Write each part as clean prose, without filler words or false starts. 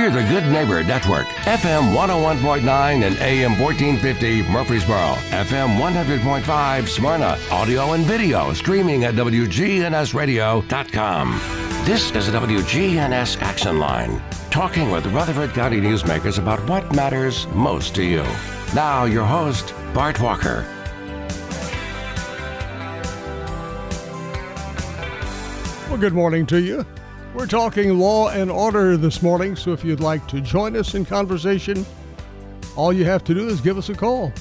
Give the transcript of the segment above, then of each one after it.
We're the Good Neighbor Network, FM 101.9 and AM 1450 Murfreesboro, FM 100.5 Smyrna, audio and video streaming at WGNSradio.com. This is the WGNS Action Line, talking with Rutherford County newsmakers about what matters most to you. Now, your host, Bart Walker. Well, good morning to you. We're talking law and order this morning, so if you'd like to join us in conversation, all you have to do is give us a call.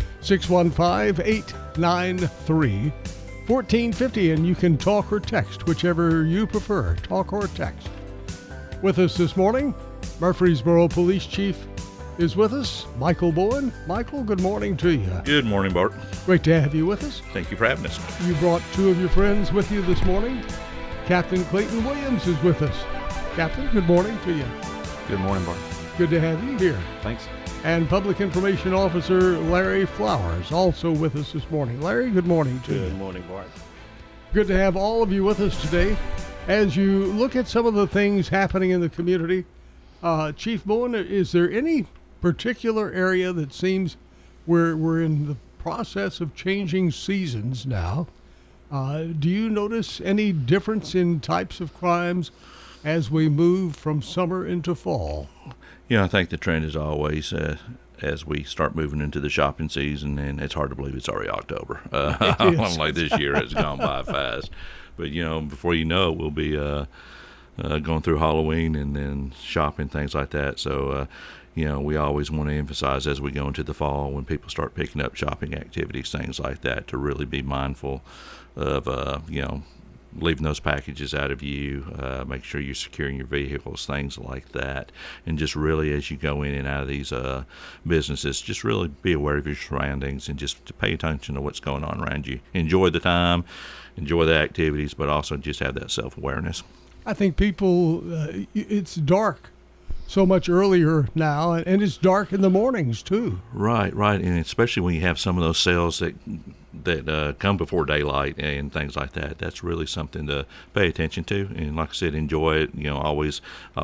615-893-1450, and you can talk or text, whichever you prefer, talk or text. With us this morning, Murfreesboro Police Chief is with us, Michael Bowen. Michael, good morning to you. Good morning, Bart. Great to have you with us. Thank you for having us. You brought two of your friends with you this morning. Captain Clayton Williams is with us. Captain, good morning to you. Good morning, Bart. Good to have you here. Thanks. And Public Information Officer Larry Flowers also with us this morning. Larry, good morning to you. Good morning, Bart. Good to have all of you with us today. As you look at some of the things happening in the community, Chief Bowen, is there any particular area that seems we're in the process of changing seasons now? Do you notice any difference in types of crimes as we move from summer into fall? Yeah, I think the trend is always as we start moving into the shopping season, and it's hard to believe it's already October. Like this year has gone by fast. But, before you know it, we'll be going through Halloween and then shopping, things like that. So, we always want to emphasize as we go into the fall when people start picking up shopping activities, things like that, to really be mindful of, leaving those packages out of view, make sure you're securing your vehicles, things like that. And just really, as you go in and out of these businesses, just really be aware of your surroundings and just to pay attention to what's going on around you. Enjoy the time, enjoy the activities, but also just have that self-awareness. I think people, it's dark so much earlier now, and it's dark in the mornings too. Right, and especially when you have some of those sales that come before daylight and things like that. That's really something to pay attention to. And like I said, enjoy it. Always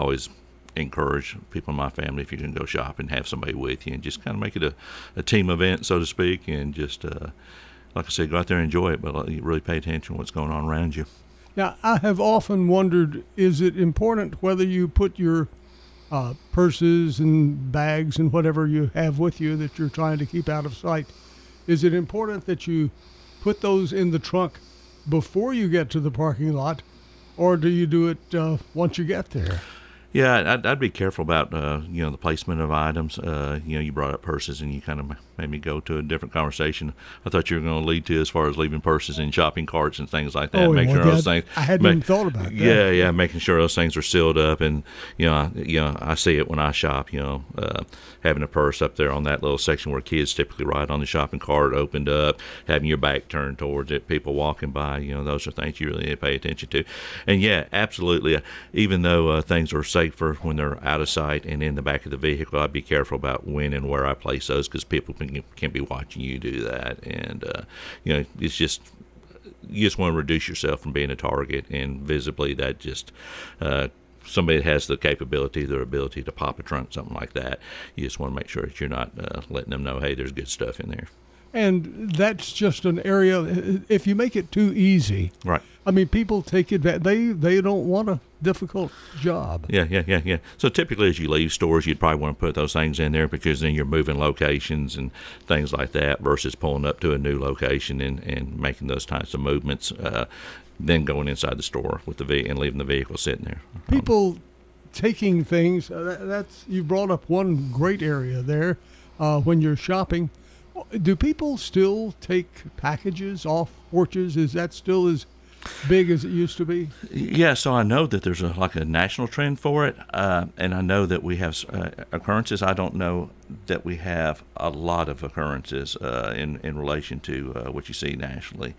encourage people in my family, if you can go shop and have somebody with you, and just kind of make it a team event, so to speak, and just like I said, go out there and enjoy it, but really pay attention to what's going on around you. Now, I have often wondered, is it important whether you put your purses and bags and whatever you have with you that you're trying to keep out of sight, is it important that you put those in the trunk before you get to the parking lot, or do you do it once you get there? Yeah, I'd be careful about, the placement of items. You brought up purses, and you kind of made me go to a different conversation I thought you were going to lead to, as far as leaving purses in shopping carts and things like that. Those things. I hadn't even thought about that. Yeah, making sure those things are sealed up. And, I see it when I shop, having a purse up there on that little section where kids typically ride on the shopping cart, opened up, having your back turned towards it, people walking by, those are things you really need to pay attention to. And, yeah, absolutely, even though things are safer when they're out of sight and in the back of the vehicle, I'd be careful about when and where I place those, because people can be watching you do that. And, it's just, you just want to reduce yourself from being a target, and visibly that just, somebody that has the capability, their ability to pop a trunk, something like that, you just want to make sure that you're not letting them know, hey, there's good stuff in there. And that's just an area, if you make it too easy. Right. I mean, people take advantage. They don't want a difficult job. Yeah. So typically as you leave stores, you'd probably want to put those things in there, because then you're moving locations and things like that, versus pulling up to a new location and making those types of movements, then going inside the store with and leaving the vehicle sitting there. People taking things, you brought up one great area there when you're shopping. Do people still take packages off porches? Is that still as big as it used to be? Yeah, so I know that there's a national trend for it, and I know that we have occurrences. I don't know that we have a lot of occurrences in relation to what you see nationally.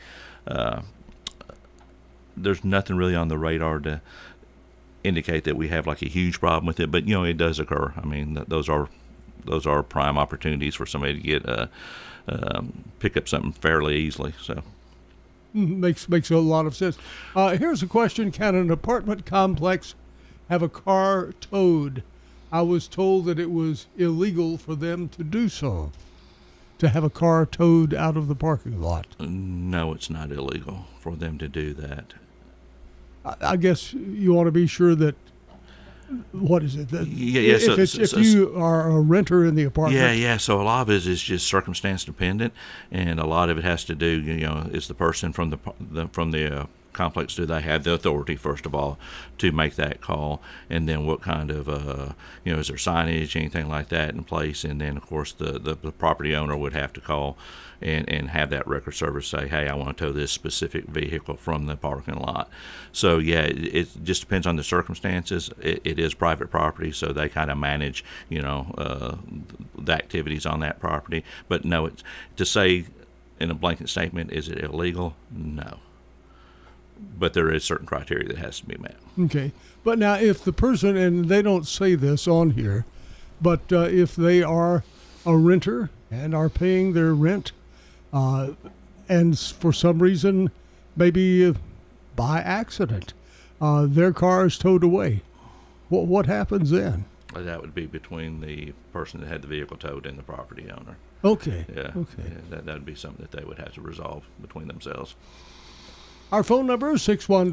There's nothing really on the radar to indicate that we have like a huge problem with it, but it does occur. I mean, those are prime opportunities for somebody to get pick up something fairly easily. So makes a lot of sense. Here's a question: can an apartment complex have a car towed I was told that it was illegal for them to do so, to have a car towed out of the parking lot. No, it's not illegal for them to do that. I guess you want to be sure that, what is it? That Yeah. If you are a renter in the apartment. Yeah. So a lot of it is just circumstance dependent, and a lot of it has to do, is the person from the complex, do they have the authority, first of all, to make that call, and then what kind of is there signage, anything like that in place, and then of course the property owner would have to call and have that record service say, hey, I want to tow this specific vehicle from the parking lot. So yeah, it just depends on the circumstances. It is private property, so they kind of manage the activities on that property. But no, it's to say in a blanket statement, is it illegal? No. But there is certain criteria that has to be met. Okay. But now if the person, and they don't say this on here, but if they are a renter and are paying their rent, and for some reason, maybe by accident, their car is towed away, what happens then? That would be between the person that had the vehicle towed and the property owner. Okay. Yeah. Okay. Yeah, that would be something that they would have to resolve between themselves. Our phone number is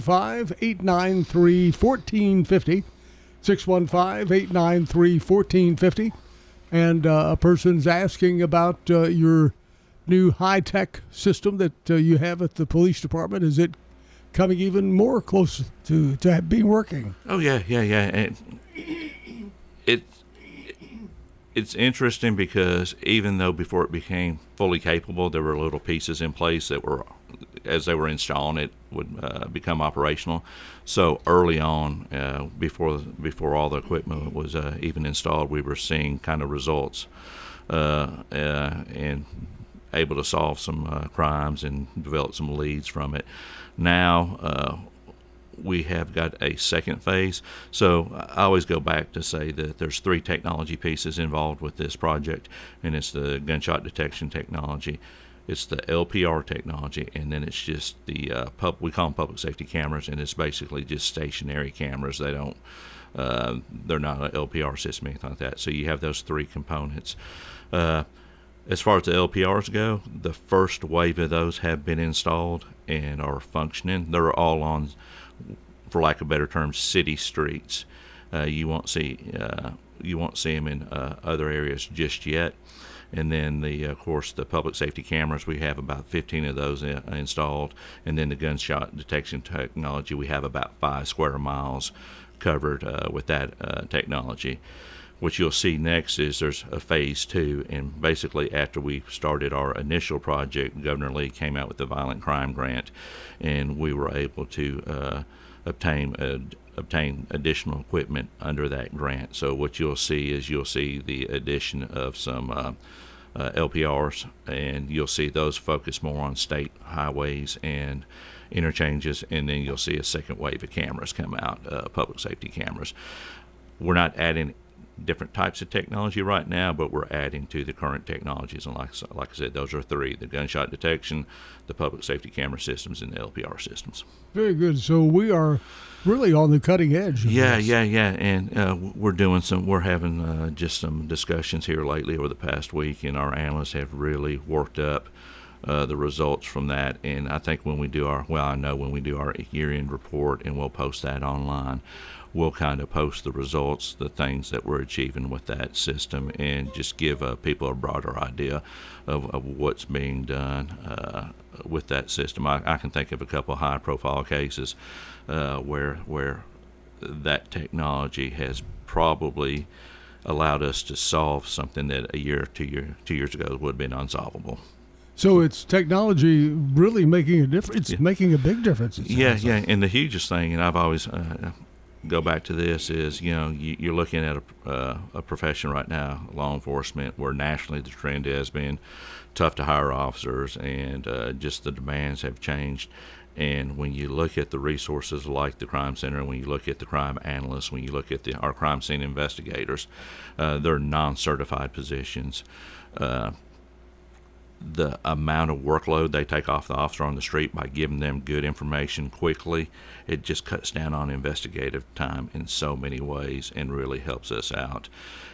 615-893-1450, 615-893-1450. And a person's asking about your new high-tech system that you have at the police department. Is it coming even more close to being working? Oh, yeah. And it's interesting because even though before it became fully capable, there were little pieces in place that were, as they were installing it, would become operational. So early on, before all the equipment was even installed, we were seeing kind of results and able to solve some crimes and develop some leads from it. Now we have got a second phase. So I always go back to say that there's 3 technology pieces involved with this project, and it's the gunshot detection technology, it's the LPR technology, and then it's just the we call them public safety cameras, and it's basically just stationary cameras. They don't they're not an LPR system or anything like that. So you have those 3 components. As far as the LPRs go, the first wave of those have been installed and are functioning. They're all on, for lack of better terms, city streets. You won't see them in other areas just yet. And then of course, the public safety cameras, we have about 15 of those installed. And then the gunshot detection technology, we have about 5 square miles covered with that technology. What you'll see next is there's a phase 2, and basically after we started our initial project, Governor Lee came out with the Violent Crime Grant, and we were able to obtain additional equipment under that grant. So what you'll see is the addition of some LPRs, and you'll see those focus more on state highways and interchanges, and then you'll see a second wave of cameras come out, public safety cameras. We're not adding different types of technology right now, but we're adding to the current technologies. And like I said, those are 3: the gunshot detection, the public safety camera systems, and the LPR systems. Very good. So we are really on the cutting edge. Yeah. And we're having just some discussions here lately over the past week, and our analysts have really worked up the results from that. And I think when we do our year-end report, and we'll post that online, we'll kind of post the results, the things that we're achieving with that system, and just give people a broader idea of what's being done with that system. I can think of a couple of high-profile cases where that technology has probably allowed us to solve something that a year or 2 years ago would have been unsolvable. So it's technology really making a difference. It's making a big difference. Yeah. And the hugest thing, and I've always go back to this, is you're looking at a profession right now, law enforcement, where nationally the trend has been tough to hire officers, and just the demands have changed. And when you look at the resources like the Crime Center, when you look at the crime analysts, when you look at our crime scene investigators, they're non-certified positions. the amount of workload they take off the officer on the street by giving them good information quickly, it just cuts down on investigative time in so many ways and really helps us out.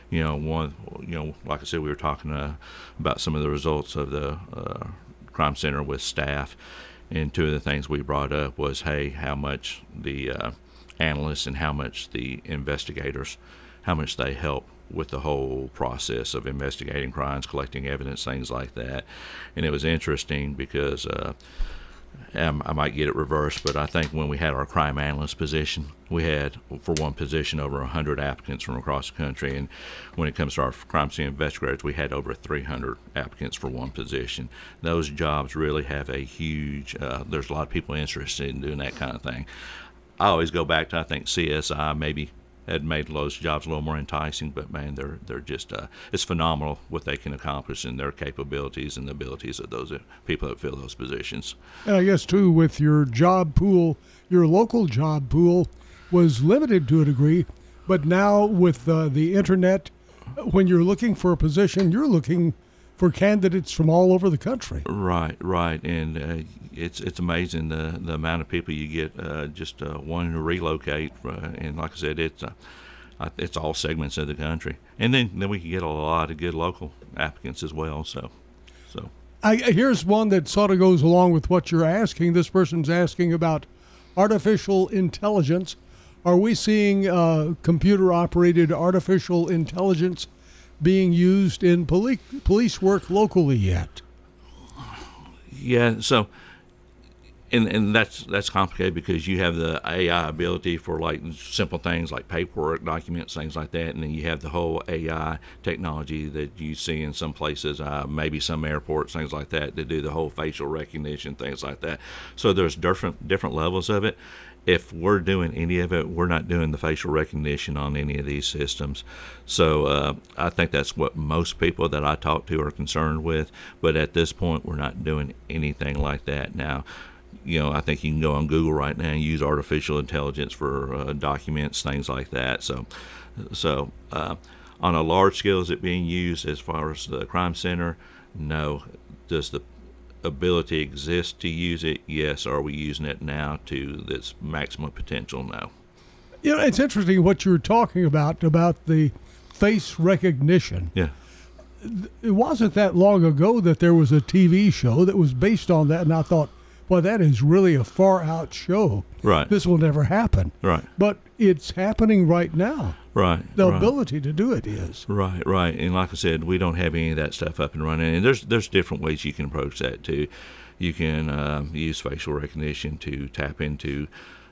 Like I said, we were talking about some of the results of the crime center with staff, and two of the things we brought up was, hey, how much the analysts and how much the investigators, how much they help with the whole process of investigating crimes, collecting evidence, things like that. And it was interesting because I might get it reversed, but I think when we had our crime analyst position, we had, for one position, over 100 applicants from across the country. And when it comes to our crime scene investigators, we had over 300 applicants for one position. Those jobs really have a huge, there's a lot of people interested in doing that kind of thing. I always go back to, I think CSI maybe had made those jobs a little more enticing, but man, they're just it's phenomenal what they can accomplish and their capabilities and the abilities of those people that fill those positions. And I guess too, with your job pool, your local job pool was limited to a degree, but now with the internet, when you're looking for a position, you're looking for candidates from all over the country. Right, and it's amazing the amount of people you get just wanting to relocate, and like I said, it's all segments of the country, and then we can get a lot of good local applicants as well. So. Here's one that sort of goes along with what you're asking. This person's asking about artificial intelligence. Are we seeing computer-operated artificial intelligence being used in police work locally yet? Yeah, so and that's complicated because you have the AI ability for like simple things like paperwork, documents, things like that, and then you have the whole AI technology that you see in some places, maybe some airports, things like that do the whole facial recognition, things like that. So there's different levels of it. If we're doing any of it, we're not doing the facial recognition on any of these systems. So I think that's what most people that I talk to are concerned with. But at this point, we're not doing anything like that. Now, I think you can go on Google right now and use artificial intelligence for documents, things like that. So on a large scale, is it being used as far as the crime center? No. Does the ability exist to use it? Yes. Are we using it now to its maximum potential? No. It's interesting what you were talking about the face recognition. Yeah. It wasn't that long ago that there was a TV show that was based on that, and I thought, boy, that is really a far out show. Right. This will never happen. Right. But it's happening right now. Right. The ability to do it is. Right. And like I said, we don't have any of that stuff up and running. And there's different ways you can approach that too. You can use facial recognition to tap into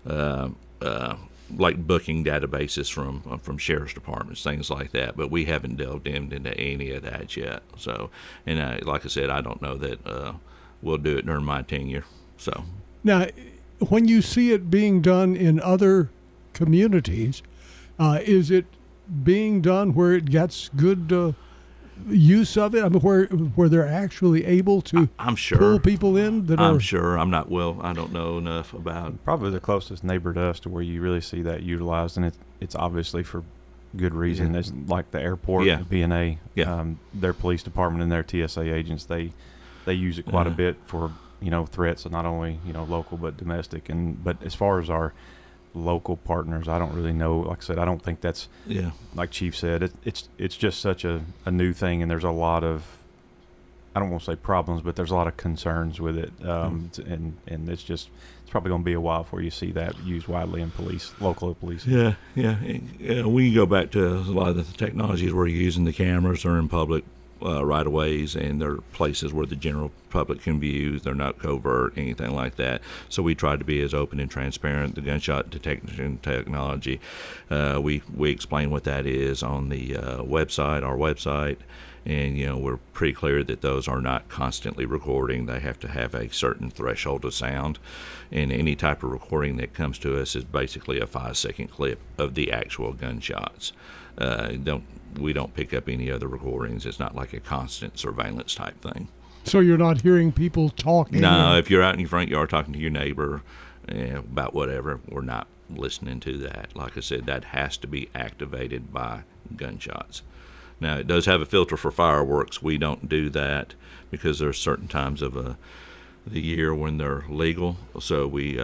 like booking databases from sheriff's departments, things like that. But we haven't delved into any of that yet. So, and like I said, I don't know that we'll do it during my tenure. So now, when you see it being done in other communities, is it being done where it gets good use of it? I mean, where they're actually able to I'm sure. pull people in? I'm sure. I don't know enough about. Probably the closest neighbor to us to where you really see that utilized, and it's obviously for good reason. Yeah. It's like the airport, Yeah. the B&A, Yeah. their police department and their TSA agents, they use it quite a bit for threats, so not only local but domestic. But as far as our local partners, I don't really know. Like I said, I don't think that's like Chief said. It's just such a new thing, and there's a lot of, I don't want to say problems, but there's a lot of concerns with it, and it's probably going to be a while before you see that used widely in local police. Yeah. We can go back to a lot of the technologies we're using. The cameras are in public right-of-ways, and they're places where the general public can view. They're not covert, anything like that. So we try to be as open and transparent. The gunshot detection technology, we explain what that is on the website, our website, and we're pretty clear that those are not constantly recording. They have to have a certain threshold of sound, and any type of recording that comes to us is basically a 5-second clip of the actual gunshots. We don't pick up any other recordings. It's not like a constant surveillance type thing. So you're not hearing people talking? No, if you're out in your front yard talking to your neighbor about whatever, we're not listening to that. Like I said, that has to be activated by gunshots. Now, it does have a filter for fireworks. We don't do that because there are certain times of the year when they're legal. So we,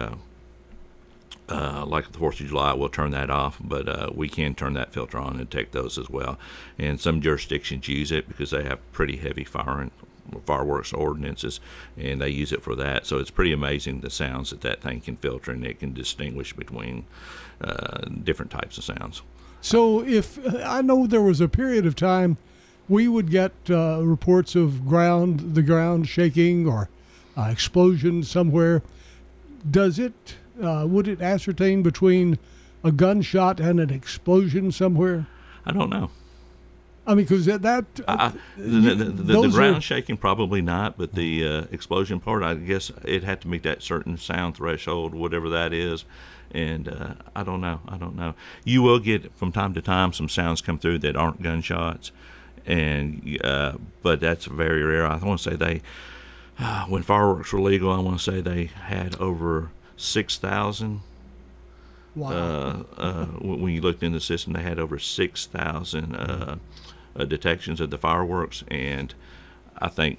like the 4th of July, we'll turn that off, but we can turn that filter on and detect those as well. And some jurisdictions use it because they have pretty heavy fireworks ordinances, and they use it for that. So it's pretty amazing the sounds that thing can filter, and it can distinguish between different types of sounds. So if I know there was a period of time we would get reports of the ground shaking or explosion somewhere. Would it ascertain between a gunshot and an explosion somewhere? I don't know. I mean, because the ground shaking, probably not, but the explosion part, I guess it had to meet that certain sound threshold, whatever that is. And I don't know. You will get from time to time some sounds come through that aren't gunshots, and but that's very rare. I want to say when fireworks were legal, I want to say they had over 6,000. Wow. When you looked in the system, they had over 6,000 detections of the fireworks, and I think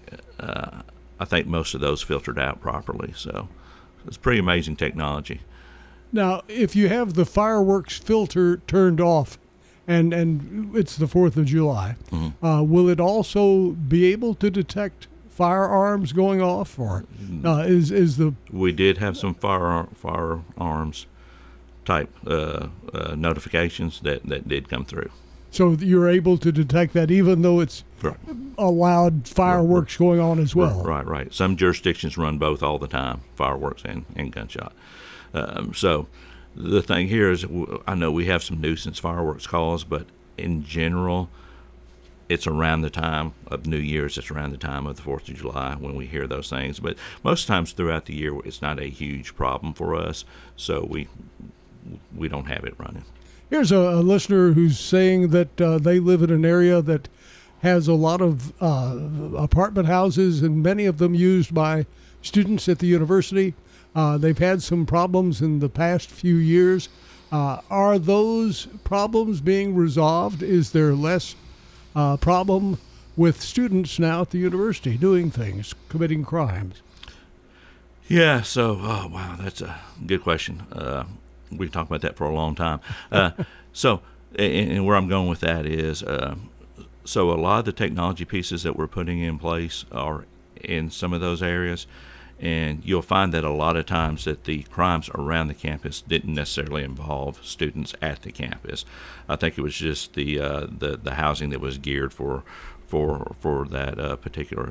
most of those filtered out properly. So it's pretty amazing technology. Now, if you have the fireworks filter turned off, and it's the 4th of July, mm-hmm. Will it also be able to detect firearms going off, or We did have some firearms type notifications that did come through. So you're able to detect that even though it's right. allowed fireworks going on as well. Right. Some jurisdictions run both all the time, fireworks and gunshot. So the thing here is, I know we have some nuisance fireworks calls, but in general, it's around the time of New Year's. It's around the time of the 4th of July when we hear those things. But most times throughout the year, it's not a huge problem for us, so we don't have it running. Here's a listener who's saying that they live in an area that has a lot of apartment houses, and many of them used by students at the university. They've had some problems in the past few years. Are those problems being resolved? Is there less problem with students now at the university doing things, committing crimes? Yeah, so, wow, that's a good question. We can talk about that for a long time. So, and where I'm going with that is, so a lot of the technology pieces that we're putting in place are in some of those areas, and you'll find that a lot of times that the crimes around the campus didn't necessarily involve students at the campus. I think it was just the housing that was geared for that particular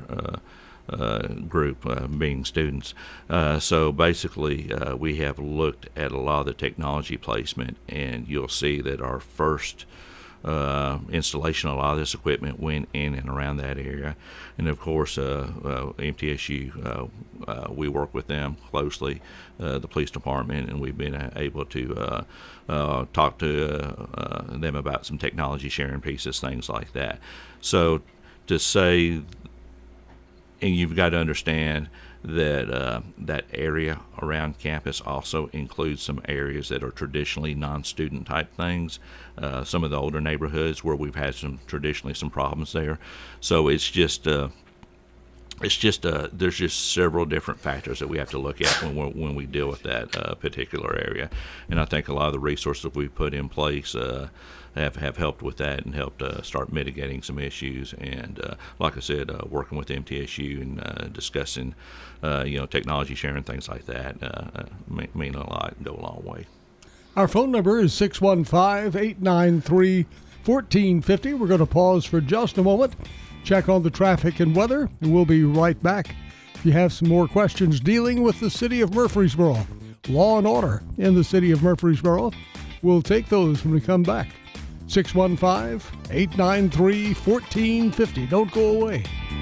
group, being students. So basically, we have looked at a lot of the technology placement, and you'll see that our first installation of a lot of this equipment went in and around that area. And of course, MTSU, we work with them closely, the police department, and we've been able to talk to them about some technology sharing pieces, things like that. So to say, and you've got to understand that that area around campus also includes some areas that are traditionally non-student type things, some of the older neighborhoods where we've had traditionally some problems there. So there's just several different factors that we have to look at when we deal with that particular area. And I think a lot of the resources we've put in place have helped with that and helped start mitigating some issues. And like I said, working with MTSU and discussing, technology sharing, things like that, mean a lot and go a long way. Our phone number is 615-893-1450. We're going to pause for just a moment, check on the traffic and weather, and we'll be right back. If you have some more questions dealing with the city of Murfreesboro, law and order in the city of Murfreesboro, we'll take those when we come back. 615-893-1450. Don't go away.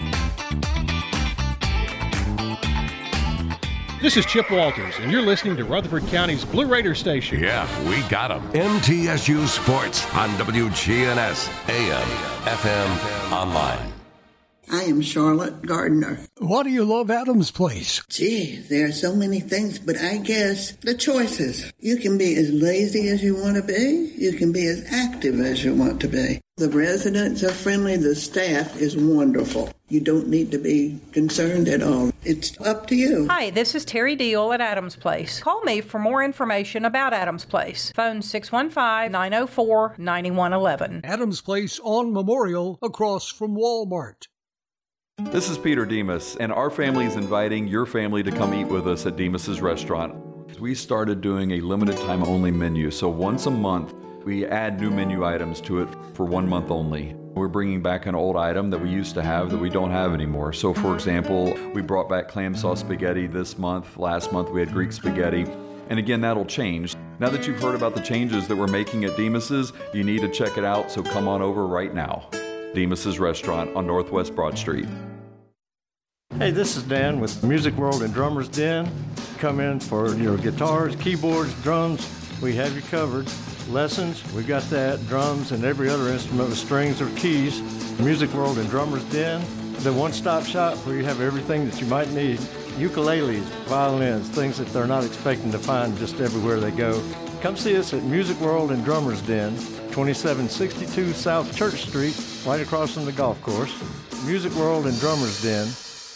This is Chip Walters, and you're listening to Rutherford County's Blue Raider station. Yeah, we got them. MTSU Sports on WGNS, AM, FM, online. I am Charlotte Gardner. Why do you love Adams Place? Gee, there are so many things, but I guess the choices. You can be as lazy as you want to be. You can be as active as you want to be. The residents are friendly. The staff is wonderful. You don't need to be concerned at all. It's up to you. Hi, this is Terry Deal at Adams Place. Call me for more information about Adams Place. Phone 615-904-9111. Adams Place on Memorial, across from Walmart. This is Peter Demas, and our family is inviting your family to come eat with us at Demas's Restaurant. We started doing a limited time only menu, so once a month we add new menu items to it for 1 month only. We're bringing back an old item that we used to have that we don't have anymore. So for example, we brought back clam sauce spaghetti this month. Last month we had Greek spaghetti. And again, that'll change. Now that you've heard about the changes that we're making at Demas's, you need to check it out, so come on over right now. Demas's Restaurant on Northwest Broad Street. Hey, this is Dan with Music World and Drummers Den. Come in for your guitars, keyboards, drums. We have you covered. Lessons, we got that. Drums and every other instrument with strings or keys. Music World and Drummers Den. The one-stop shop where you have everything that you might need. Ukuleles, violins, things that they're not expecting to find just everywhere they go. Come see us at Music World and Drummers Den, 2762 South Church Street, right across from the golf course. Music World and Drummers Den.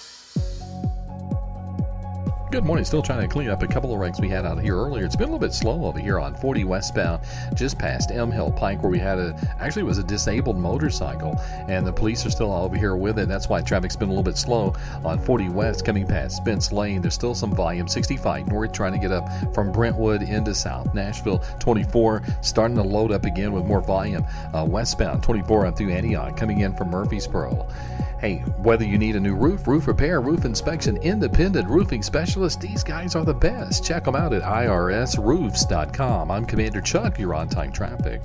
Good morning. Still trying to clean up a couple of wrecks we had out here earlier. It's been a little bit slow over here on 40 westbound, just past M Hill Pike, where we had it was a disabled motorcycle, and the police are still over here with it. That's why traffic's been a little bit slow on 40 west coming past Spence Lane. There's still some volume. 65 north trying to get up from Brentwood into South Nashville. 24 starting to load up again with more volume. Westbound 24 on through Antioch coming in from Murfreesboro. Hey, whether you need a new roof, roof repair, roof inspection, independent roofing specialists, these guys are the best. Check them out at irsroofs.com. I'm Commander Chuck. You're on time traffic.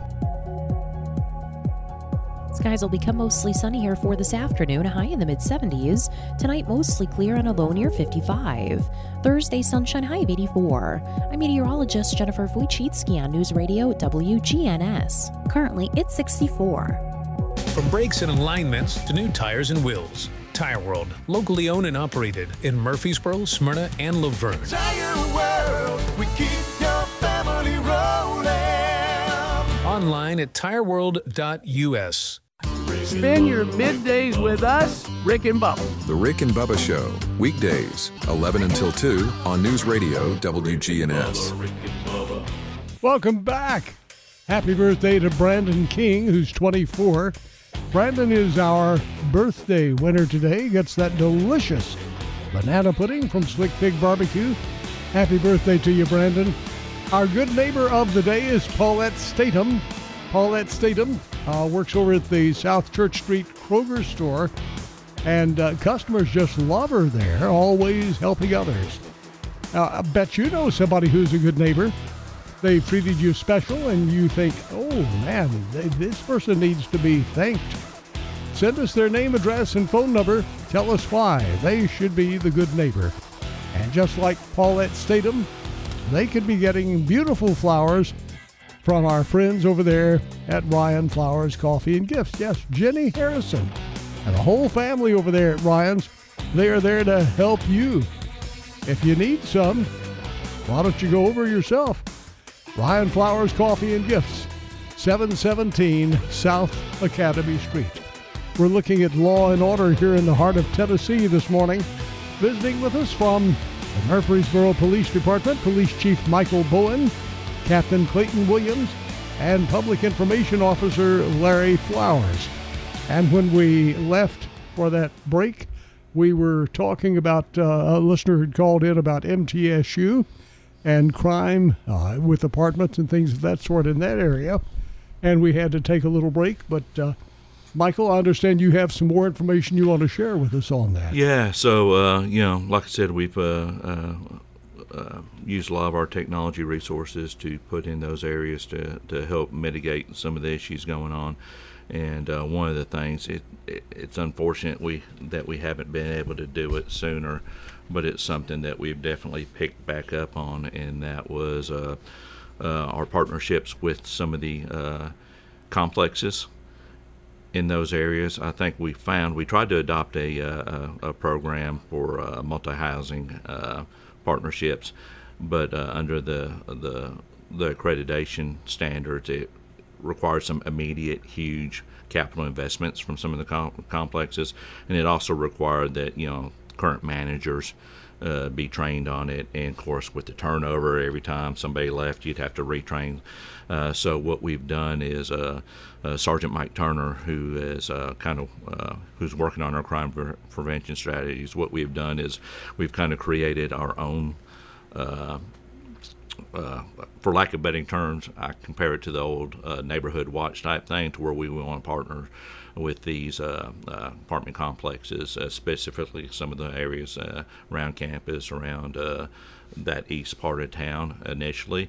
Skies will become mostly sunny here for this afternoon, a high in the mid-70s. Tonight, mostly clear and a low near 55. Thursday, sunshine, high of 84. I'm meteorologist Jennifer Wojcicki on News Radio WGNS. Currently, it's 64. From brakes and alignments to new tires and wheels, Tire World, locally owned and operated in Murfreesboro, Smyrna, and Laverne. Tire World, we keep your family rolling. Online at tireworld.us. Spend your middays with us, Rick and Bubba. The Rick and Bubba Show, weekdays, 11 until 2 on News Radio WGNS. Welcome back. Happy birthday to Brandon King, who's 24. Brandon is our birthday winner today. Gets that delicious banana pudding from Slick Pig Barbecue. Happy birthday to you, Brandon. Our good neighbor of the day is Paulette Statham. Paulette Statham works over at the South Church Street Kroger store, and customers just love her there, always helping others. I bet you know somebody who's a good neighbor. They've treated you special, and you think, oh, man, this person needs to be thanked. Send us their name, address, and phone number. Tell us why they should be the good neighbor. And just like Paulette Statham, they could be getting beautiful flowers from our friends over there at Ryan Flowers Coffee and Gifts. Yes, Jenny Harrison and the whole family over there at Ryan's, they are there to help you. If you need some, why don't you go over yourself? Ryan Flowers Coffee and Gifts, 717 South Academy Street. We're looking at law and order here in the heart of Tennessee this morning. Visiting with us from the Murfreesboro Police Department, Police Chief Michael Bowen, Captain Clayton Williams, and Public Information Officer Larry Flowers. And when we left for that break, we were talking about, a listener had called in about MTSU and crime with apartments and things of that sort in that area. And we had to take a little break. But, Michael, I understand you have some more information you want to share with us on that. Yeah, so, like I said, we've used a lot of our technology resources to put in those areas to help mitigate some of the issues going on. And one of the things, it's unfortunate that we haven't been able to do it sooner, but it's something that we've definitely picked back up on, and that was our partnerships with some of the complexes in those areas. I think we tried to adopt a program for multi-housing partnerships, but under the accreditation standards, it required some immediate, huge capital investments from some of the complexes, and it also required that current managers be trained on it, and of course with the turnover, every time somebody left you'd have to retrain. So what we've done is Sergeant Mike Turner, who is who's working on our crime prevention strategies, what we've done is we've kind of created our own for lack of better terms, I compare it to the old neighborhood watch type thing, to where we want to partner with these apartment complexes, specifically some of the areas around campus, around that east part of town initially,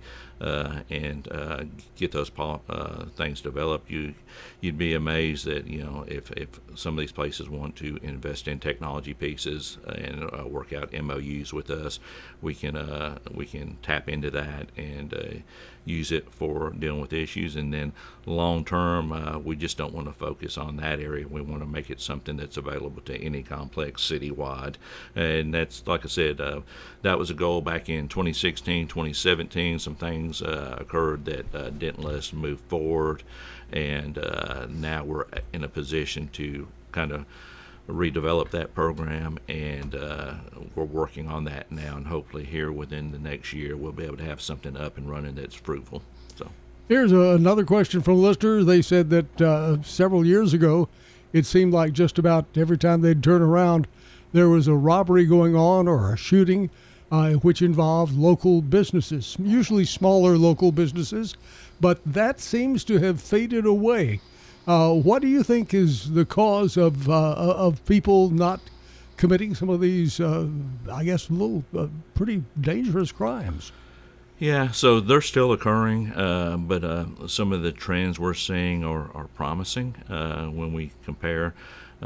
and get those things developed. You'd be amazed that if some of these places want to invest in technology pieces and work out MOUs with us, we can tap into that and use it for dealing with issues. And then long term, we just don't want to focus on that area. We want to make it something that's available to any complex citywide. And that's, like I said, that was a goal back in 2016, 2017. Some things occurred that didn't let us move forward. And now we're in a position to kind of redevelop that program, and we're working on that now, and hopefully here within the next year we'll be able to have something up and running that's fruitful. So here's another question from a listener. They said that several years ago it seemed like just about every time they'd turn around there was a robbery going on or a shooting which involved local businesses, usually smaller local businesses, but that seems to have faded away. What do you think is the cause of people not committing some of these, I guess, little pretty dangerous crimes? Yeah, so they're still occurring, but some of the trends we're seeing are promising when we compare.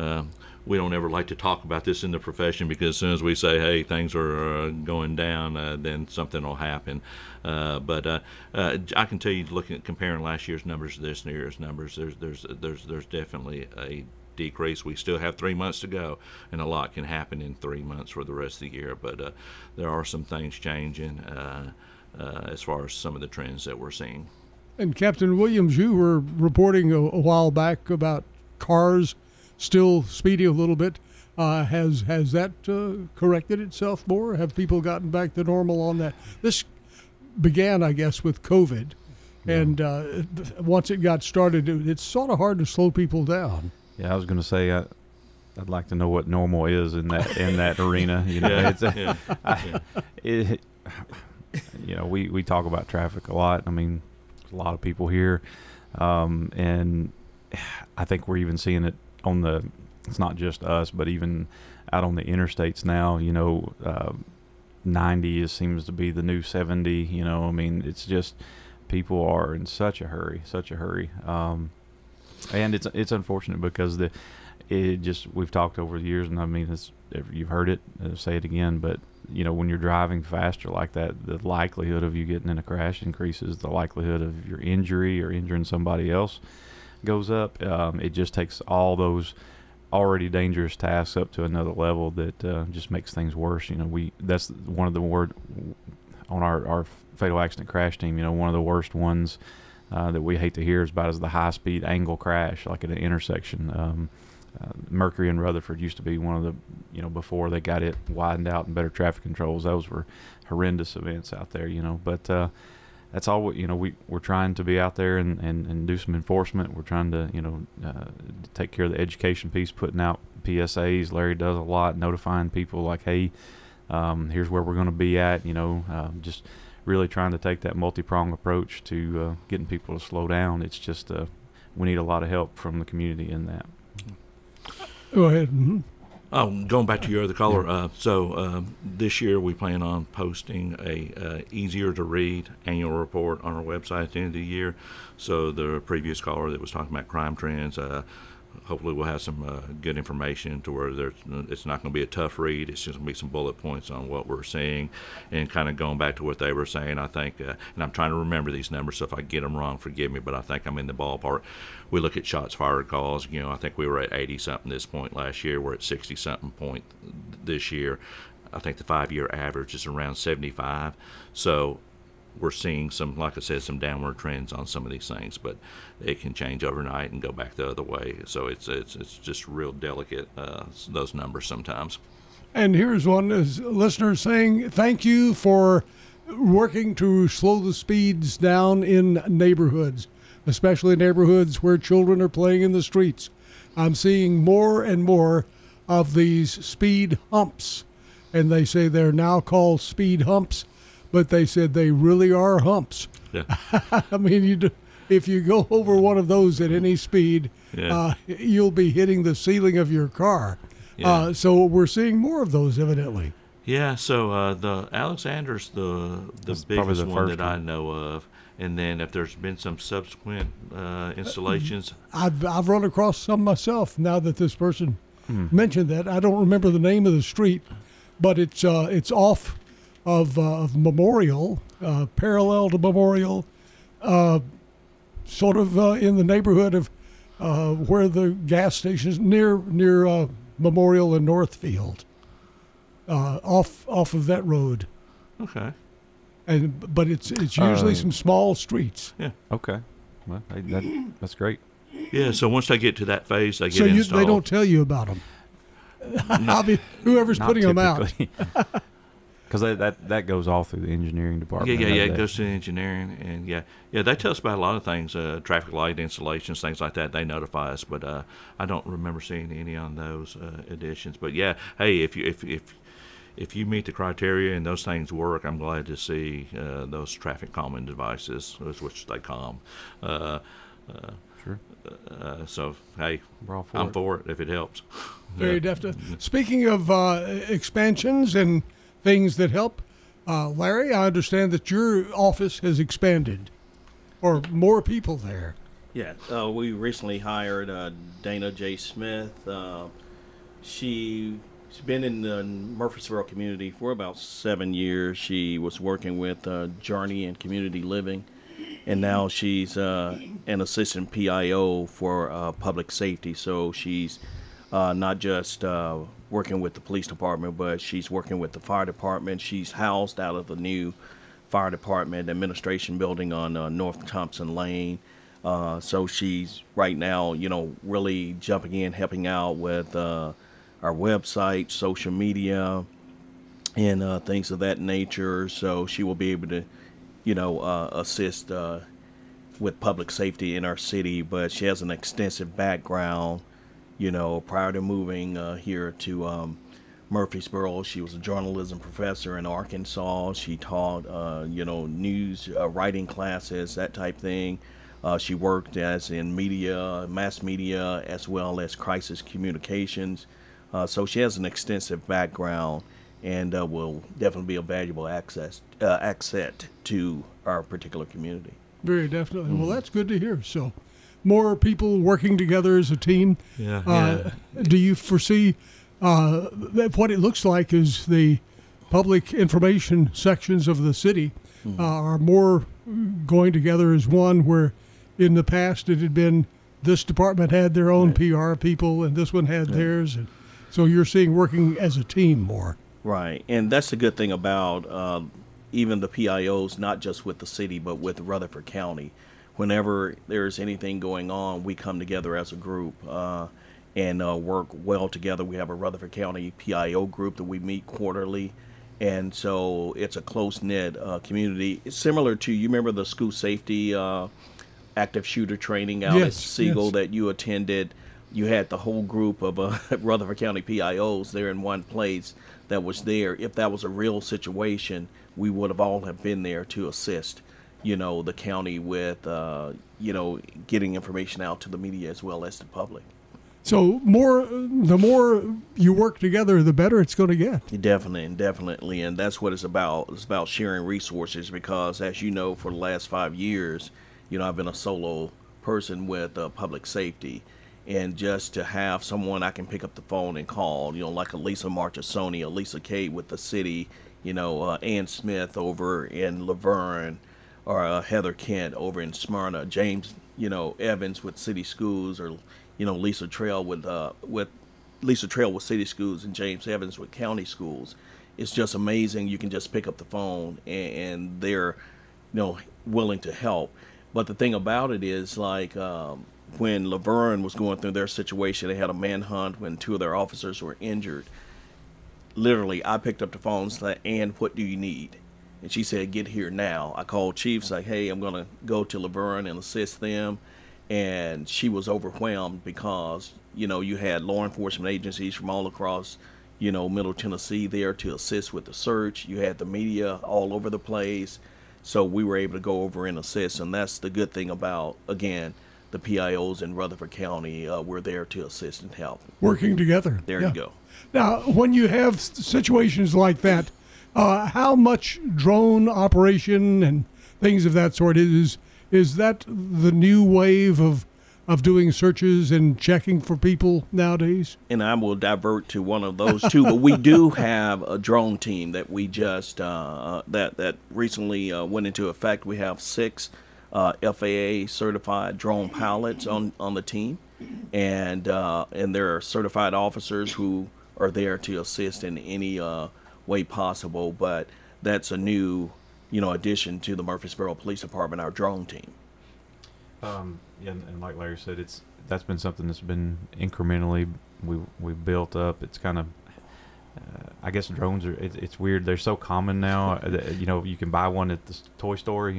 We don't ever like to talk about this in the profession, because as soon as we say, hey, things are going down, then something will happen. But I can tell you, looking at comparing last year's numbers to this year's numbers, there's definitely a decrease. We still have 3 months to go, and a lot can happen in 3 months for the rest of the year. But there are some things changing as far as some of the trends that we're seeing. And Captain Williams, you were reporting a while back about cars still speeding a little bit. Has that corrected itself more? Have people gotten back to normal on that? This began, I guess, with COVID, and once it got started, it's sort of hard to slow people down. Yeah, I was going to say I'd like to know what normal is in that arena. We talk about traffic a lot. I mean, there's a lot of people here, and I think we're even seeing it on it's not just us, but even out on the interstates now. 90 seems to be the new 70. I mean, it's just people are in such a hurry, and it's unfortunate because we've talked over the years, and I mean, you've heard it, say it again, but when you're driving faster like that, the likelihood of you getting in a crash increases. The likelihood of your injury or injuring somebody else goes up. It just takes all those already dangerous tasks up to another level that just makes things worse. That's one of the word on our fatal accident crash team. One of the worst ones that we hate to hear is the high-speed angle crash, like at an intersection. Mercury and Rutherford used to be one of the, before they got it widened out and better traffic controls, those were horrendous events out there, but that's all we're trying to be out there and do some enforcement. We're trying to, take care of the education piece, putting out PSAs. Larry does a lot, notifying people like, hey, here's where we're going to be at, just really trying to take that multi-pronged approach to getting people to slow down. It's just we need a lot of help from the community in that. Go ahead. Mm-hmm. Going back to your other caller, so this year we plan on posting a easier to read annual report on our website at the end of the year. So the previous caller that was talking about crime trends, hopefully we'll have some good information to where it's not going to be a tough read. It's just going to be some bullet points on what we're seeing, and kind of going back to what they were saying. I think, and I'm trying to remember these numbers, so if I get them wrong, forgive me, but I think I'm in the ballpark. We look at shots fired calls. I think we were at 80-something this point last year. We're at 60-something point this year. I think the 5-year average is around 75. So we're seeing some, like I said, some downward trends on some of these things, but it can change overnight and go back the other way. So it's just real delicate, those numbers sometimes. And here's one listener saying, thank you for working to slow the speeds down in neighborhoods, especially neighborhoods where children are playing in the streets. I'm seeing more and more of these speed humps, and they say they're now called speed humps, but they said they really are humps. Yeah. I mean, if you go over one of those at any speed, you'll be hitting the ceiling of your car. Yeah. So we're seeing more of those, evidently. Yeah, so the Alexander's the biggest one that I know of. And then if there's been some subsequent installations. I've run across some myself now that this person mentioned that. I don't remember the name of the street, but it's off of Memorial, parallel to Memorial, sort of in the neighborhood of where the gas station is, near Memorial and Northfield, off of that road. Okay. But it's usually some small streets. Yeah. Okay. Well, that's great. Yeah. So once they get to that phase, they get installed. They don't tell you about them. I mean, whoever's putting them out. Because that goes all through the engineering department. Yeah. It goes to engineering, and they tell us about a lot of things, traffic light installations, things like that. They notify us, but I don't remember seeing any on those additions. But yeah, hey, if you meet the criteria and those things work, I'm glad to see those traffic calming devices, which they calm. Sure. So hey, I'm for it if it helps. Very definitely. Speaking of expansions and things that help, Larry, I understand that your office has expanded, or more people there. Yeah, we recently hired Dana J. Smith. She's been in the Murfreesboro community for about 7 years. She was working with Journey and Community Living, and now she's an assistant PIO for public safety. So she's not just working with the police department, but she's working with the fire department. She's housed out of the new fire department administration building on North Thompson Lane. So she's right now, really jumping in, helping out with our website, social media, and things of that nature. So she will be able to, assist with public safety in our city. But she has an extensive background. Prior to moving here to Murfreesboro, she was a journalism professor in Arkansas. She taught, news writing classes, that type thing. She worked as in media, mass media, as well as crisis communications. So she has an extensive background and will definitely be a valuable asset to our particular community. Very definitely. Well, that's good to hear. So more people working together as a team. Yeah. Do you foresee that what it looks like is the public information sections of the city are more going together as one, where in the past it had been this department had their own PR people and this one had theirs, and so you're seeing working as a team more. Right, and that's the good thing about even the PIOs, not just with the city but with Rutherford County. Whenever there's anything going on, we come together as a group and work well together. We have a Rutherford County PIO group that we meet quarterly, and so it's a close-knit community. It's similar to, you remember the school safety active shooter training out at Siegel that you attended? You had the whole group of Rutherford County PIOs there in one place that was there. If that was a real situation, we would have all have been there to assist the county with, getting information out to the media as well as the public. So the more you work together, the better it's going to get. Definitely. And that's what it's about. It's about sharing resources because, as you know, for the last 5 years, I've been a solo person with public safety. And just to have someone I can pick up the phone and call, like a Lisa Marchesoni, a Lisa Kay with the city, Ann Smith over in Laverne, or Heather Kent over in Smyrna, James, Evans with City Schools, or Lisa Trail with City Schools, and James Evans with County Schools. It's just amazing. You can just pick up the phone and they're willing to help. But the thing about it is, like, when Laverne was going through their situation, they had a manhunt when 2 of their officers were injured. Literally, I picked up the phone and said, "Ann, what do you need?" And she said, "Get here now." I called chiefs, like, "Hey, I'm going to go to Laverne and assist them." And she was overwhelmed because, you had law enforcement agencies from all across, Middle Tennessee there to assist with the search. You had the media all over the place. So we were able to go over and assist. And that's the good thing about, again, the PIOs in Rutherford County. We're there to assist and help. Working together. There you go. Now, when you have situations like that, how much drone operation and things of that sort is that the new wave of doing searches and checking for people nowadays? And I will divert to one of those too, but we do have a drone team that we just that recently went into effect. We have 6 FAA certified drone pilots on the team, and there are certified officers who are there to assist in any way possible. But that's a new addition to the Murfreesboro Police Department, our drone team. And like Larry said, that's been something that's been incrementally we've built up. It's kind of I guess drones are it's weird. They're so common now. You can buy one at the toy store.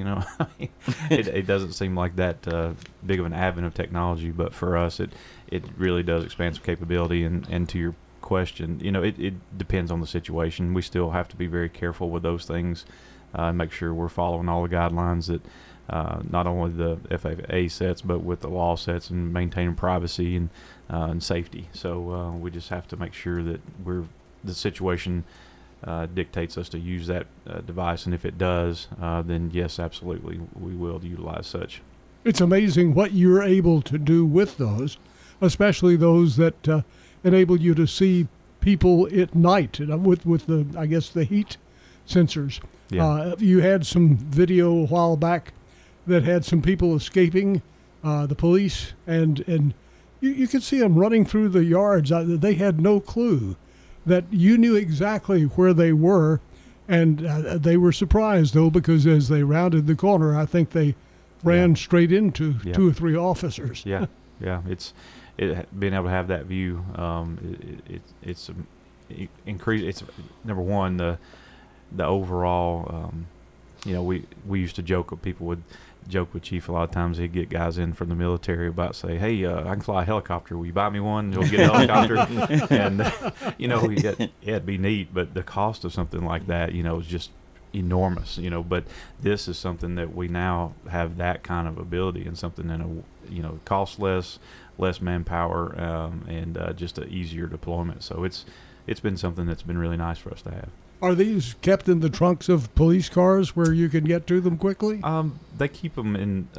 It doesn't seem like that big of an advent of technology, but for us, it really does expand some capability. And to your question, it depends on the situation. We still have to be very careful with those things. Make sure we're following all the guidelines that not only the FAA sets, but with the law sets, and maintaining privacy and safety. So we just have to make sure that the situation dictates us to use that device, and if it does, then yes, absolutely, we will utilize such. It's amazing what you're able to do with those, especially those that enable you to see people at night with the, I guess, the heat sensors. Yeah. You had some video a while back that had some people escaping the police, and you could see them running through the yards. They had no clue that you knew exactly where they were, and they were surprised, though, because as they rounded the corner, I think they ran straight into 2 or 3 officers. Yeah. It's being able to have that view. It's increase. It's number one, the overall. We used to joke with people would joke with Chief a lot of times. He'd get guys in from the military about say, "Hey, I can fly a helicopter. Will you buy me one? You'll get a helicopter." And it'd be neat, but the cost of something like that, is just enormous. But this is something that we now have that kind of ability, and something that costs less manpower, and just an easier deployment. So it's been something that's been really nice for us to have. Are these kept in the trunks of police cars where you can get to them quickly? They keep them in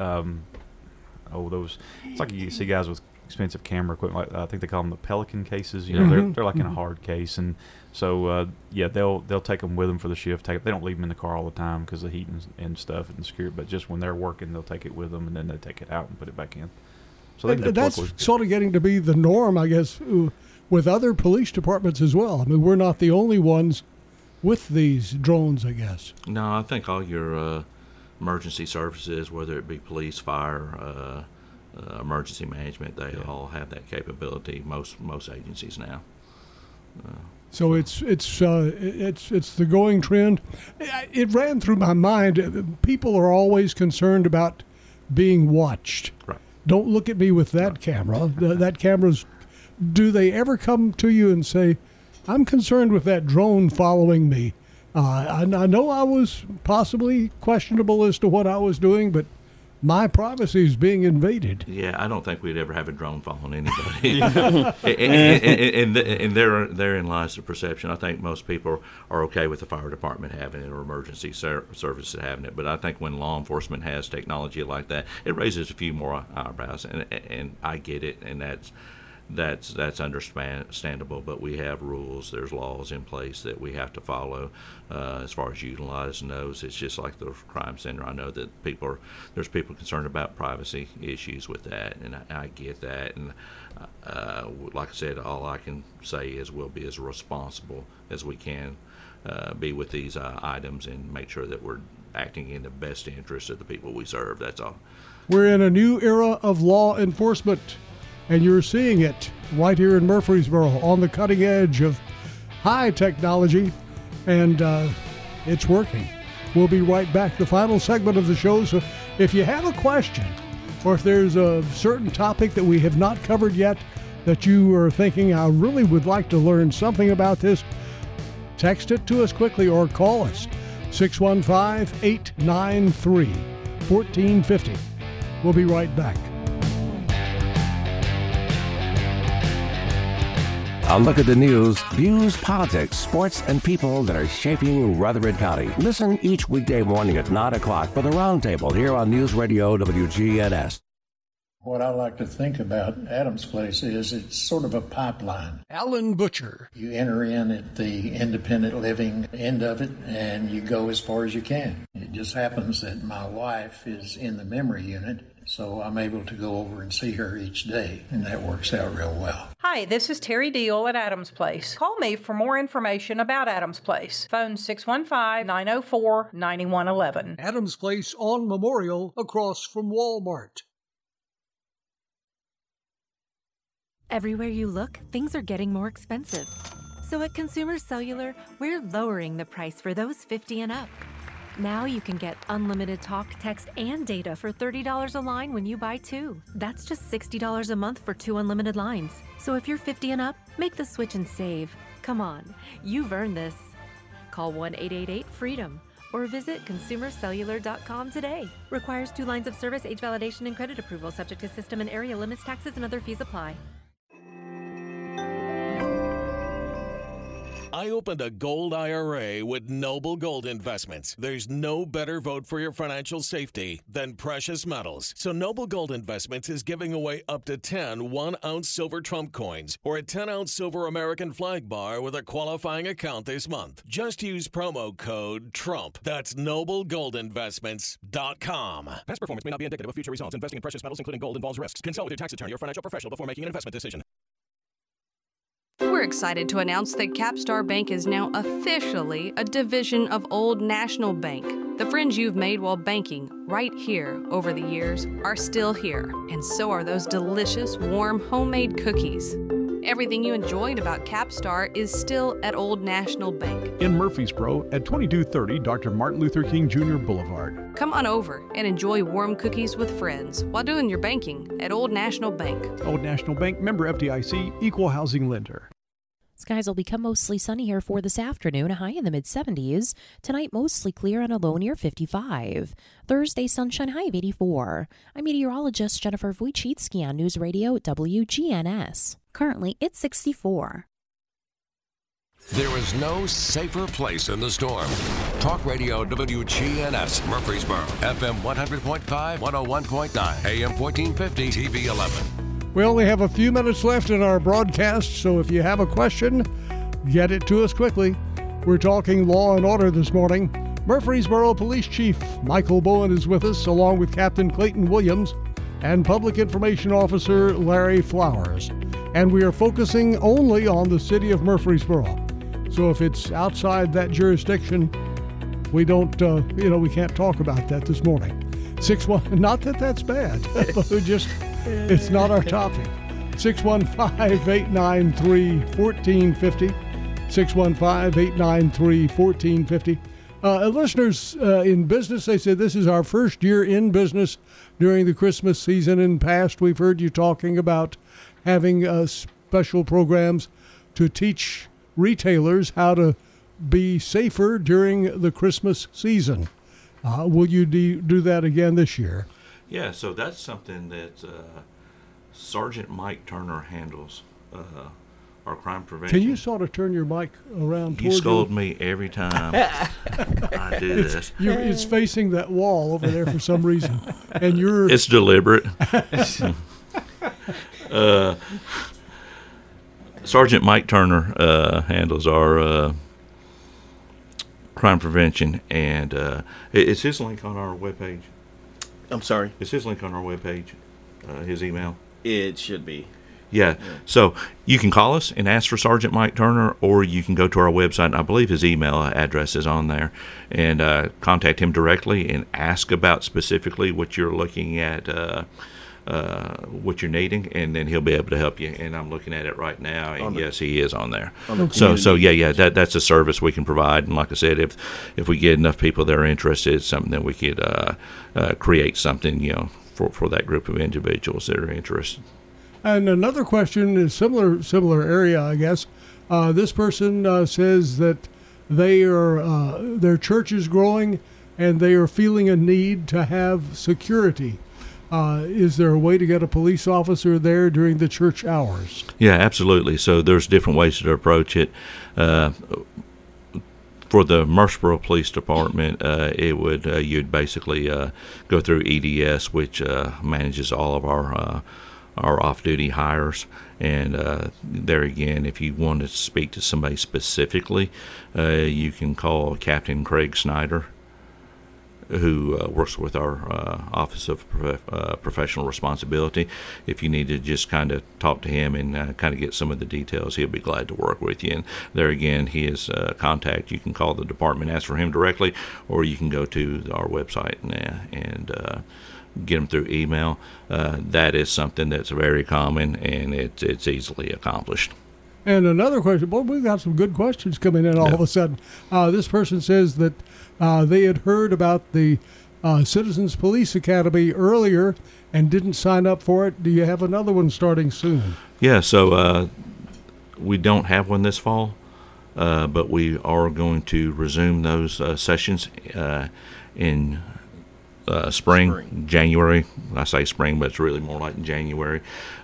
those. It's like you see guys with expensive camera equipment. I think they call them the Pelican cases. They're like in a hard case, and so they'll take them with them for the shift. They don't leave them in the car all the time because of the heat and stuff and security. But just when they're working, they'll take it with them, and then they take it out and put it back in. So that's sort of getting to be the norm, I guess, with other police departments as well. I mean, we're not the only ones with these drones, I guess. No, I think all your emergency services, whether it be police, fire, emergency management, they all have that capability. Most agencies now. So it's the going trend. It ran through my mind. People are always concerned about being watched. Right. Don't look at me with that camera. That camera's. Do they ever come to you and say, "I'm concerned with that drone following me. I know I was possibly questionable as to what I was doing, but my privacy is being invaded." Yeah, I don't think we'd ever have a drone following anybody. and therein lies the perception. I think most people are okay with the fire department having it or emergency services having it. But I think when law enforcement has technology like that, it raises a few more eyebrows. And I get it, and that's understandable, but we have rules. There's laws in place that we have to follow as far as utilizing those. It's just like the crime center. I know that there's people concerned about privacy issues with that, and I get that. And like I said, all I can say is we'll be as responsible as we can be with these items and make sure that we're acting in the best interest of the people we serve. That's all. We're in a new era of law enforcement, and you're seeing it right here in Murfreesboro on the cutting edge of high technology, and it's working. We'll be right back. The final segment of the show. So if you have a question, or if there's a certain topic that we have not covered yet that you are thinking, I really would like to learn something about this, text it to us quickly or call us. 615-893-1450. We'll be right back. A look at the news, views, politics, sports, and people that are shaping Rutherford County. Listen each weekday morning at 9 o'clock for the Roundtable here on News Radio WGNS. What I like to think about Adams Place is it's sort of a pipeline. Alan Butcher. You enter in at the independent living end of it, and you go as far as you can. It just happens that my wife is in the memory unit, so I'm able to go over and see her each day, and that works out real well. Hi, this is Terry Deal at Adams Place. Call me for more information about Adams Place. Phone 615-904-9111. Adams Place on Memorial across from Walmart. Everywhere you look, things are getting more expensive. So at Consumer Cellular, we're lowering the price for those 50 and up. Now you can get unlimited talk, text, and data for $30 a line when you buy 2. That's just $60 a month for 2 unlimited lines. So if you're 50 and up, make the switch and save. Come on, you've earned this. Call 1-888-FREEDOM or visit consumercellular.com today. Requires 2 lines of service, age validation, and credit approval, subject to system and area limits, taxes, and other fees apply. I opened a gold IRA with Noble Gold Investments. There's no better vote for your financial safety than precious metals. So Noble Gold Investments is giving away up to 10 1-ounce silver Trump coins or a 10-ounce silver American flag bar with a qualifying account this month. Just use promo code TRUMP. That's NobleGoldInvestments.com. Past performance may not be indicative of future results. Investing in precious metals, including gold, involves risks. Consult with your tax attorney or financial professional before making an investment decision. We're excited to announce that Capstar Bank is now officially a division of Old National Bank. The friends you've made while banking right here over the years are still here, and so are those delicious, warm, homemade cookies. Everything you enjoyed about Capstar is still at Old National Bank. In Murfreesboro at 2230 Dr. Martin Luther King Jr. Boulevard. Come on over and enjoy warm cookies with friends while doing your banking at Old National Bank. Old National Bank, member FDIC, equal housing lender. Skies will become mostly sunny here for this afternoon, a high in the mid-70s. Tonight, mostly clear and a low near 55. Thursday, sunshine, high of 84. I'm meteorologist Jennifer Wojcicki on News Radio WGNS. Currently, it's 64. There is no safer place in the storm. Talk Radio WGNS, Murfreesboro, FM 100.5, 101.9, AM 1450, TV 11. We only have a few minutes left in our broadcast, so if you have a question, get it to us quickly. We're talking law and order this morning. Murfreesboro Police Chief Michael Bowen is with us, along with Captain Clayton Williams and Public Information Officer Larry Flowers. And we are focusing only on the city of Murfreesboro. So if it's outside that jurisdiction, we don't, we can't talk about that this morning. 6-1, not that that's bad, but it's not our topic. 615-893-1450. 615-893-1450. Listeners in business, they said this is our first year in business during the Christmas season. In past, we've heard you talking about having special programs to teach retailers how to be safer during the Christmas season. Will you do that again this year? Yeah, so that's something that Sergeant Mike Turner handles, our crime prevention. Can you sort of turn your mic around toward you? You scold me every time I do this. It's facing that wall over there for some reason, and you're... It's deliberate. Sergeant Mike Turner handles our crime prevention, and is his link on our webpage? I'm sorry? Is his link on our webpage, his email? It should be. Yeah. So you can call us and ask for Sergeant Mike Turner, or you can go to our website, and I believe his email address is on there, and contact him directly and ask about specifically what you're looking at, what you're needing, and then he'll be able to help you. And I'm looking at it right now, and yes, he is on there. So yeah, that's a service we can provide. And like I said, if we get enough people that are interested, it's something that we could create something, for that group of individuals that are interested. And another question is similar area, I guess. This person says that their church is growing and they are feeling a need to have security. Is there a way to get a police officer there during the church hours? Yeah, absolutely. So there's different ways to approach it. For the Murfreesboro Police Department, you'd basically go through EDS, which manages all of our off-duty hires, and there again, if you want to speak to somebody specifically, you can call Captain Craig Snyder, who works with our Office of Professional Responsibility. If you need to just kind of talk to him and kind of get some of the details, he'll be glad to work with you. And there again, his contact, you can call the department, ask for him directly, or you can go to our website and get them through email. That is something that's very common, and it's easily accomplished. And another question. Boy, we've got some good questions coming in all of a sudden. This person says that they had heard about the Citizens Police Academy earlier and didn't sign up for it. Do you have another one starting soon? Yeah, so we don't have one this fall, but we are going to resume those sessions in spring, January. I say spring, but it's really more like January.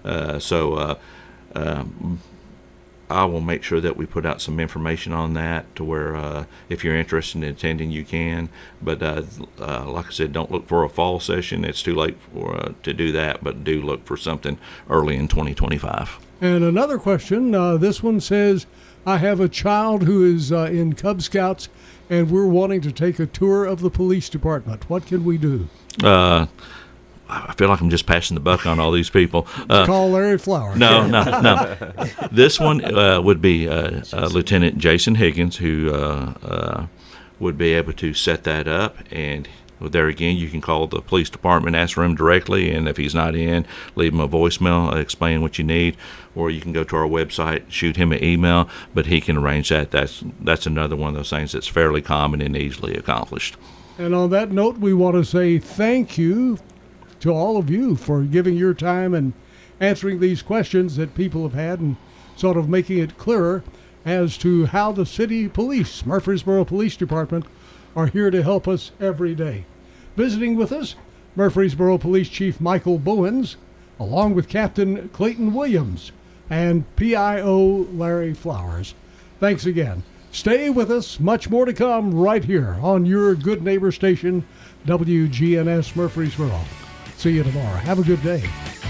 I will make sure that we put out some information on that to where if you're interested in attending, you can. But like I said, don't look for a fall session. It's too late to do that, but do look for something early in 2025. And another question, this one says, I have a child who is in Cub Scouts, and we're wanting to take a tour of the police department. What can we do? I feel like I'm just passing the buck on all these people. Call Larry Flower. No. This one would be Lieutenant Jason Higgins, who would be able to set that up. And there again, you can call the police department, ask for him directly, and if he's not in, leave him a voicemail, explain what you need, or you can go to our website, shoot him an email, but he can arrange that. That's another one of those things that's fairly common and easily accomplished. And on that note, we want to say thank you to all of you for giving your time and answering these questions that people have had and sort of making it clearer as to how the city police, Murfreesboro Police Department, are here to help us every day. Visiting with us, Murfreesboro Police Chief Michael Bowens, along with Captain Clayton Williams and PIO Larry Flowers. Thanks again. Stay with us. Much more to come right here on your good neighbor station, WGNS Murfreesboro. See you tomorrow. Have a good day.